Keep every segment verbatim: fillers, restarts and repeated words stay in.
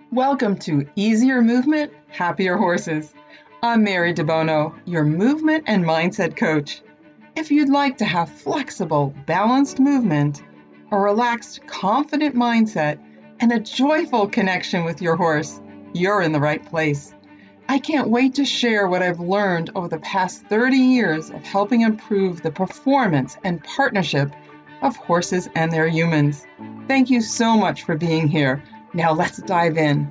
Welcome to Easier Movement, Happier Horses. I'm Mary DeBono, your movement and mindset coach. If you'd like to have flexible, balanced movement, a relaxed, confident mindset, and a joyful connection with your horse, you're in the right place. I can't wait to share what I've learned over the past thirty years of helping improve the performance and partnership of horses and their humans. Thank you so much for being here. Now let's dive in.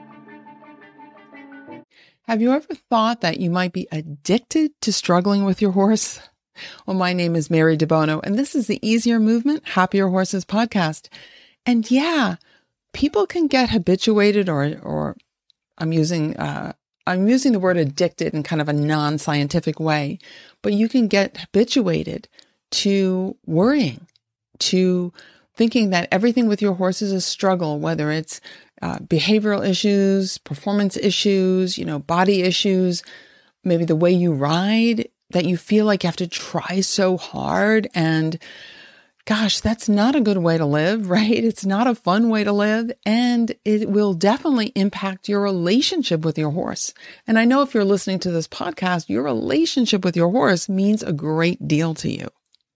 Have you ever thought that you might be addicted to struggling with your horse? Well, my name is Mary DeBono, and this is the Easier Movement, Happier Horses podcast. And yeah, people can get habituated, or or I'm using uh, I'm using the word addicted in kind of a non-scientific way, but you can get habituated to worrying, to thinking that everything with your horse is a struggle, whether it's uh, behavioral issues, performance issues, you know, body issues, maybe the way you ride, that you feel like you have to try so hard. And gosh, that's not a good way to live, right? It's not a fun way to live. And it will definitely impact your relationship with your horse. And I know if you're listening to this podcast, your relationship with your horse means a great deal to you.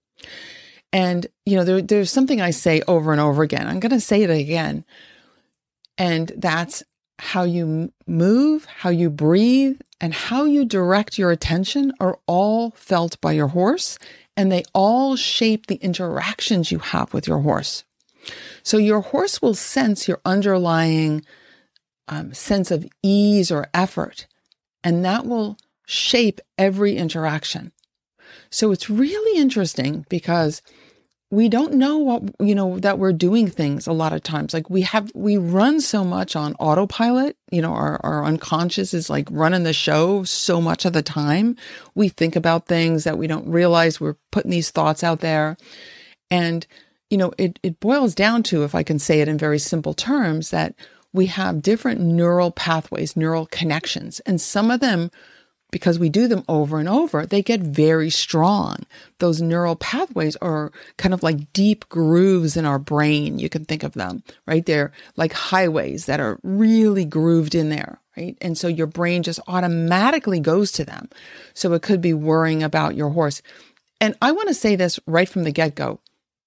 And, you know, there, there's something I say over and over again. I'm going to say it again. And that's how you move, how you breathe, and how you direct your attention are all felt by your horse. And they all shape the interactions you have with your horse. So your horse will sense your underlying um, sense of ease or effort. And that will shape every interaction. So it's really interesting because we don't know what, you know, that we're doing things a lot of times. Like we have, we run so much on autopilot, you know, our, our unconscious is like running the show so much of the time. We think about things that we don't realize we're putting these thoughts out there. And, you know, it, it boils down to, if I can say it in very simple terms, that we have different neural pathways, neural connections, and some of them, because we do them over and over, they get very strong. Those neural pathways are kind of like deep grooves in our brain. You can think of them, right? They're like highways that are really grooved in there, right? And so your brain just automatically goes to them. So it could be worrying about your horse. And I want to say this right from the get-go.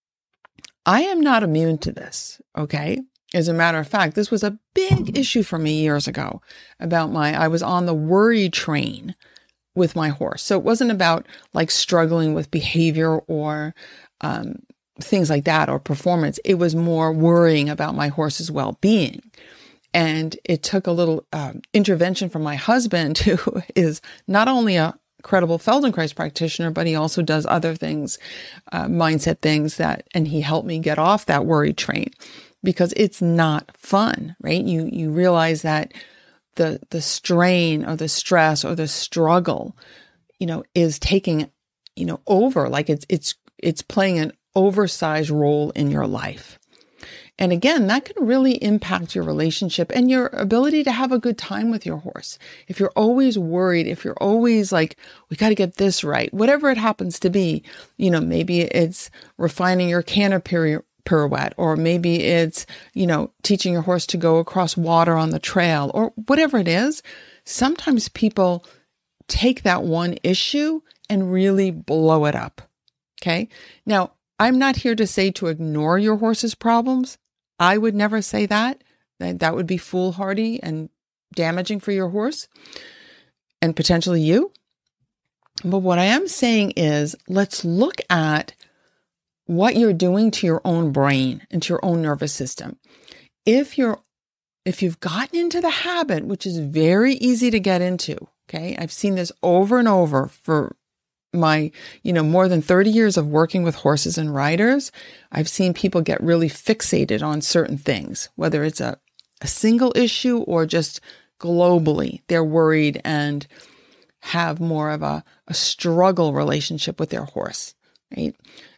I am not immune to this, okay? As a matter of fact, this was a big issue for me years ago about my, I was on the worry train with my horse. So it wasn't about like struggling with behavior or um, things like that or performance. It was more worrying about my horse's well-being. And it took a little um, intervention from my husband, who is not only a credible Feldenkrais practitioner, but he also does other things, uh, mindset things that, and he helped me get off that worry train. Because it's not fun, right? You you realize that the the strain or the stress or the struggle, you know, is taking, you know, over. Like it's it's it's playing an oversized role in your life. And again, that can really impact your relationship and your ability to have a good time with your horse. If you're always worried, if you're always like, we got to get this right, whatever it happens to be, you know, maybe it's refining your canter pirouette, or maybe it's, you know, teaching your horse to go across water on the trail, or whatever it is. Sometimes people take that one issue and really blow it up. Okay. Now, I'm not here to say to ignore your horse's problems. I would never say that. That, that would be foolhardy and damaging for your horse and potentially you. But what I am saying is, let's look at what you're doing to your own brain and to your own nervous system. If you're, if you've gotten into the habit, which is very easy to get into, okay? I've seen this over and over for my, you know, more than thirty years of working with horses and riders. I've seen people get really fixated on certain things, whether it's a, a single issue or just globally. They're worried and have more of a, a struggle relationship with their horse, right?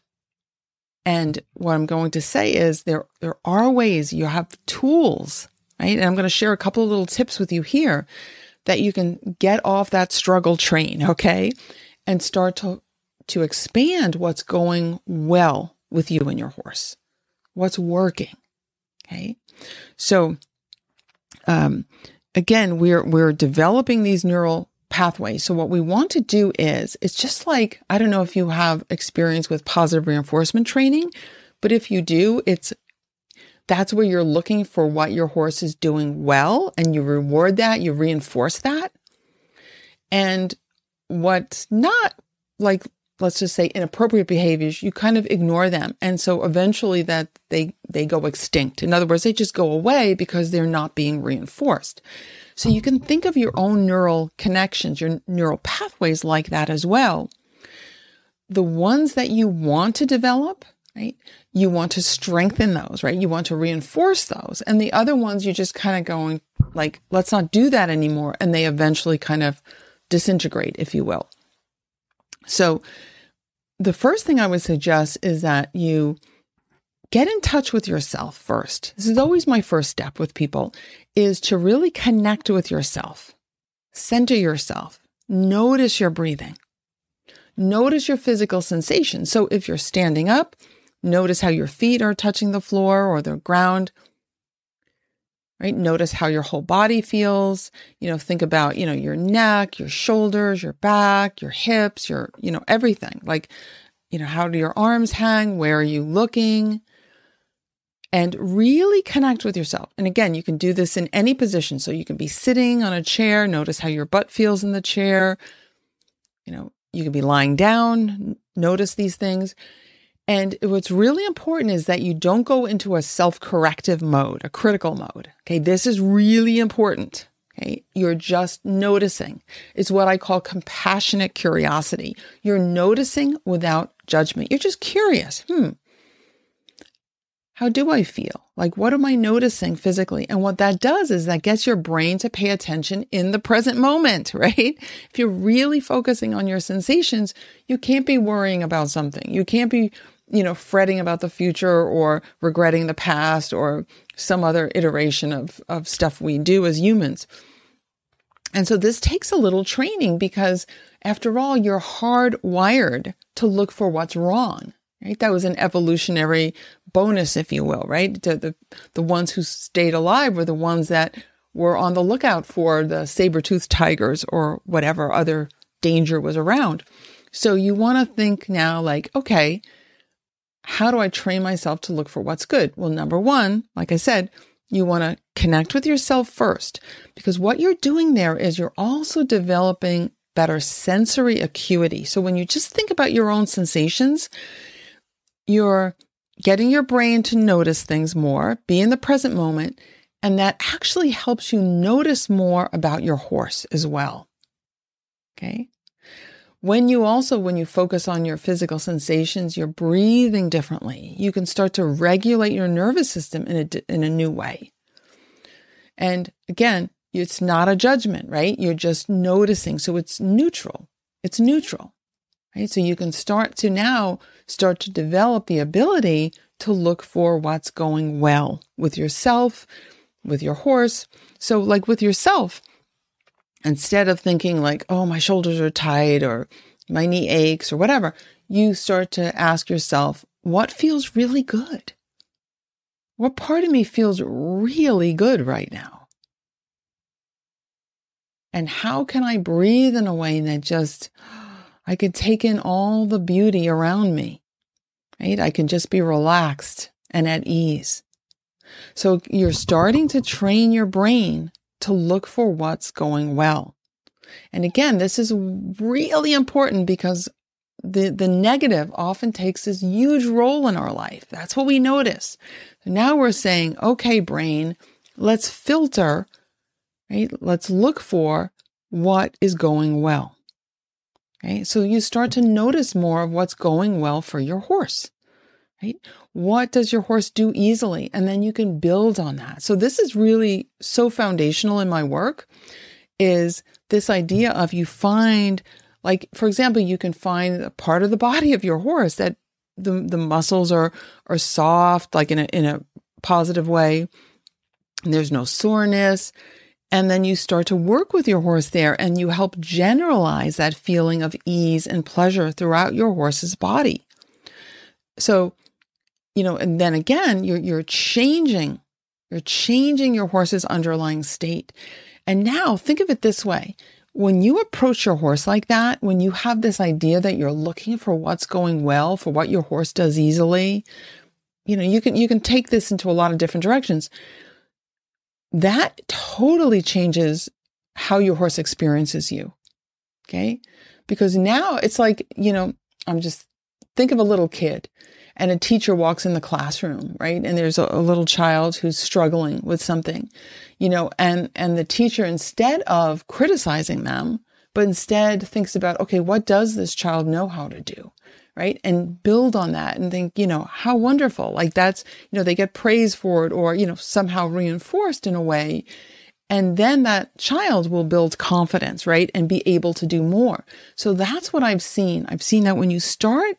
And what I'm going to say is there, there are ways, you have tools, right? And I'm going to share a couple of little tips with you here that you can get off that struggle train, okay? And start to, to expand what's going well with you and your horse, what's working, okay? So um, again, we're, we're developing these neural pathways. So what we want to do is, it's just like, I don't know if you have experience with positive reinforcement training, but if you do, it's, that's where you're looking for what your horse is doing well, and you reward that, you reinforce that. And what's not, like, let's just say inappropriate behaviors, you kind of ignore them. And so eventually that they, they go extinct. In other words, they just go away because they're not being reinforced. So you can think of your own neural connections, your neural pathways like that as well. The ones that you want to develop, right? You want to strengthen those, right? You want to reinforce those. And the other ones, you're just kind of going like, let's not do that anymore. And they eventually kind of disintegrate, if you will. So the first thing I would suggest is that you get in touch with yourself first. This is always my first step with people, is to really connect with yourself. Center yourself. Notice your breathing. Notice your physical sensations. So if you're standing up, notice how your feet are touching the floor or the ground. Right? Notice how your whole body feels. You know, think about, you know, your neck, your shoulders, your back, your hips, your, you know, everything. Like, you know, how do your arms hang? Where are you looking? And really connect with yourself. And again, you can do this in any position. So you can be sitting on a chair. Notice how your butt feels in the chair. You know, you can be lying down. Notice these things. And what's really important is that you don't go into a self-corrective mode, a critical mode. Okay, this is really important. Okay, you're just noticing. It's what I call compassionate curiosity. You're noticing without judgment. You're just curious. Hmm. How do I feel? Like, what am I noticing physically? And what that does is that gets your brain to pay attention in the present moment, right? If you're really focusing on your sensations, you can't be worrying about something. You can't be, you know, fretting about the future or regretting the past or some other iteration of, of stuff we do as humans. And so this takes a little training because after all, you're hardwired to look for what's wrong. Right? That was an evolutionary bonus, if you will, right? The, the, the ones who stayed alive were the ones that were on the lookout for the saber-toothed tigers or whatever other danger was around. So you want to think now like, okay, how do I train myself to look for what's good? Well, number one, like I said, you want to connect with yourself first, because what you're doing there is you're also developing better sensory acuity. So when you just think about your own sensations, you're getting your brain to notice things more, be in the present moment, and that actually helps you notice more about your horse as well. Okay? When you also, when you focus on your physical sensations, you're breathing differently. You can start to regulate your nervous system in a, in a new way. And again, it's not a judgment, right? You're just noticing. So it's neutral. It's neutral. Right? So you can start to now start to develop the ability to look for what's going well with yourself, with your horse. So like with yourself, instead of thinking like, oh, my shoulders are tight or my knee aches or whatever, you start to ask yourself, what feels really good? What part of me feels really good right now? And how can I breathe in a way that just, I could take in all the beauty around me, right? I can just be relaxed and at ease. So you're starting to train your brain to look for what's going well. And again, this is really important because the, the negative often takes this huge role in our life. That's what we notice. So now we're saying, okay, brain, let's filter, right? Let's look for what is going well. Okay, so you start to notice more of what's going well for your horse, right? What does your horse do easily? And then you can build on that. So this is really so foundational in my work, is this idea of you find, like, for example, you can find a part of the body of your horse that the, the muscles are, are soft, like in a, in a positive way. And there's no soreness. And then you start to work with your horse there and you help generalize that feeling of ease and pleasure throughout your horse's body. So, you know, and then again, you're, you're changing You're changing your horse's underlying state. And now think of it this way. When you approach your horse like that, when you have this idea that you're looking for what's going well, for what your horse does easily, you know, you can, you can take this into a lot of different directions. That totally changes how your horse experiences you. Okay. Because now it's like, you know, I'm just, think of a little kid and a teacher walks in the classroom, right? And there's a, a little child who's struggling with something, you know, and, and the teacher, instead of criticizing them, but instead thinks about, okay, what does this child know how to do? Right? And build on that and think, you know, how wonderful. Like that's, you know, they get praise for it or, you know, somehow reinforced in a way. And then that child will build confidence, right? And be able to do more. So that's what I've seen. I've seen that when you start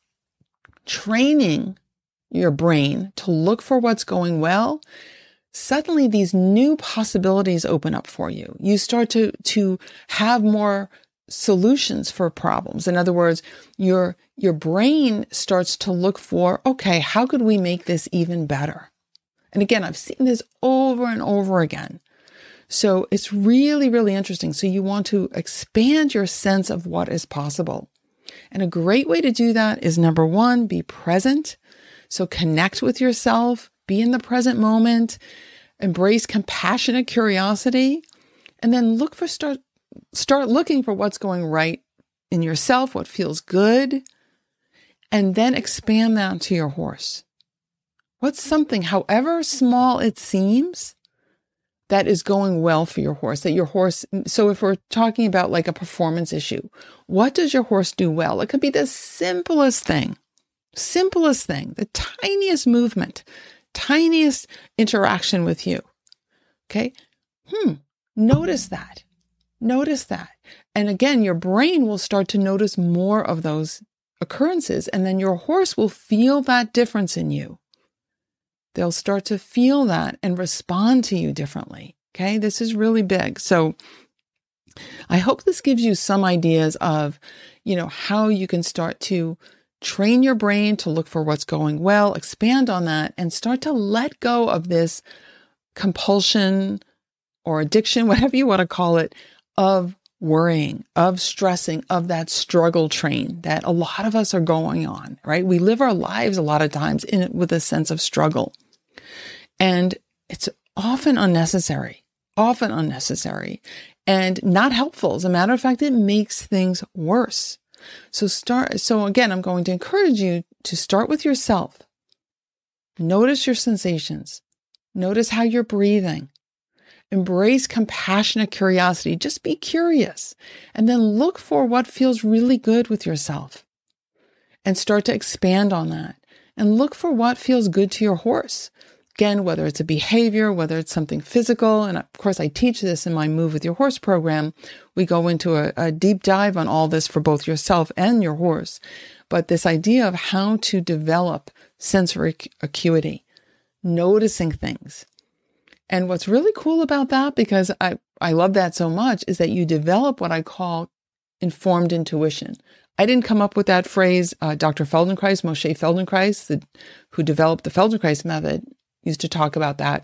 training your brain to look for what's going well, suddenly these new possibilities open up for you. You start to, to have more solutions for problems. In other words, your, your brain starts to look for, okay, how could we make this even better? And again, I've seen this over and over again. So it's really, really interesting. So you want to expand your sense of what is possible. And a great way to do that is number one, be present. So connect with yourself, be in the present moment, embrace compassionate curiosity, and then look for start start looking for what's going right in yourself, what feels good, and then expand that to your horse. What's something, however small it seems, that is going well for your horse, that your horse, so if we're talking about like a performance issue, what does your horse do well? It could be the simplest thing, simplest thing, the tiniest movement, tiniest interaction with you. Okay. Hmm. Notice that. Notice that. And again, your brain will start to notice more of those occurrences, and then your horse will feel that difference in you. They'll start to feel that and respond to you differently. Okay. This is really big. So I hope this gives you some ideas of, you know, how you can start to train your brain to look for what's going well, expand on that, and start to let go of this compulsion or addiction, whatever you want to call it, of worrying, of stressing, of that struggle train that a lot of us are going on, right? We live our lives a lot of times in it with a sense of struggle. And it's often unnecessary, often unnecessary and not helpful. As a matter of fact, it makes things worse. So start, so again, I'm going to encourage you to start with yourself. Notice your sensations. Notice how you're breathing. Embrace compassionate curiosity. Just be curious and then look for what feels really good with yourself and start to expand on that and look for what feels good to your horse. Again, whether it's a behavior, whether it's something physical. And of course, I teach this in my Move with Your Horse program. We go into a, a deep dive on all this for both yourself and your horse. But this idea of how to develop sensory acuity, noticing things. And what's really cool about that, because I, I love that so much, is that you develop what I call informed intuition. I didn't come up with that phrase. Uh, Doctor Feldenkrais, Moshe Feldenkrais, the, who developed the Feldenkrais method, used to talk about that.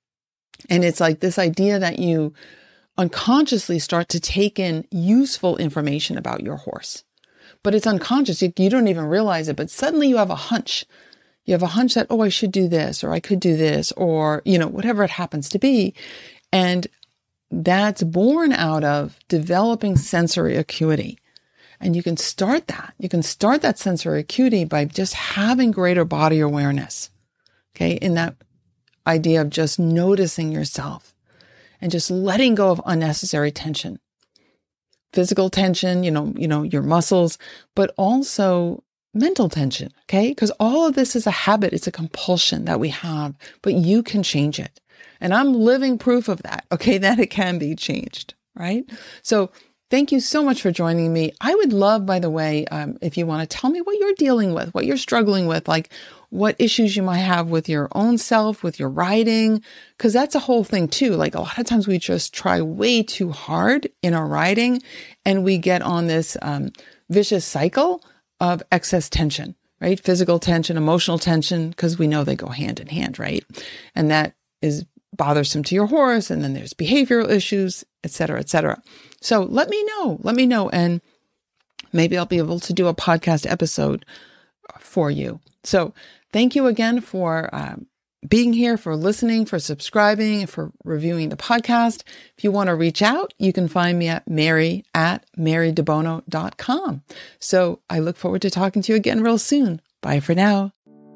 And it's like this idea that you unconsciously start to take in useful information about your horse. But it's unconscious. You, you don't even realize it, but suddenly you have a hunch. You have a hunch that, oh, I should do this, or I could do this, or, you know, whatever it happens to be. And that's born out of developing sensory acuity. And you can start that. You can start that sensory acuity by just having greater body awareness. Okay. In that idea of just noticing yourself and just letting go of unnecessary tension, physical tension, you know, you know, your muscles, but also mental tension. Okay. Because all of this is a habit. It's a compulsion that we have, but you can change it. And I'm living proof of that. Okay. That it can be changed. Right. So thank you so much for joining me. I would love, by the way, um, if you want to tell me what you're dealing with, what you're struggling with, like what issues you might have with your own self, with your riding, because that's a whole thing too. Like a lot of times we just try way too hard in our riding and we get on this um, vicious cycle of excess tension, right? Physical tension, emotional tension, because we know they go hand in hand, right? And that is bothersome to your horse, and then there's behavioral issues, et cetera, et cetera. So let me know, let me know, and maybe I'll be able to do a podcast episode for you. So thank you again for um, being here, for listening, for subscribing, for reviewing the podcast. If you want to reach out, you can find me at Mary at mary debono dot com. So I look forward to talking to you again real soon. Bye for now.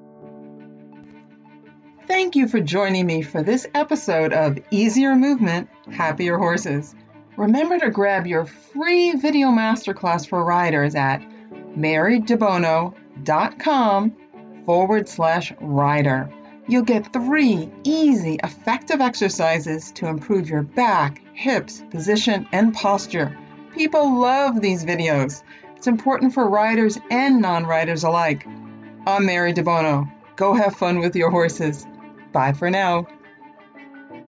Thank you for joining me for this episode of Easier Movement, Happier Horses. Remember to grab your free video masterclass for riders at mary debono dot com forward slash rider. You'll get three easy, effective exercises to improve your back, hips, position, and posture. People love these videos. It's important for riders and non-riders alike. I'm Mary Debono. Go have fun with your horses. Bye for now.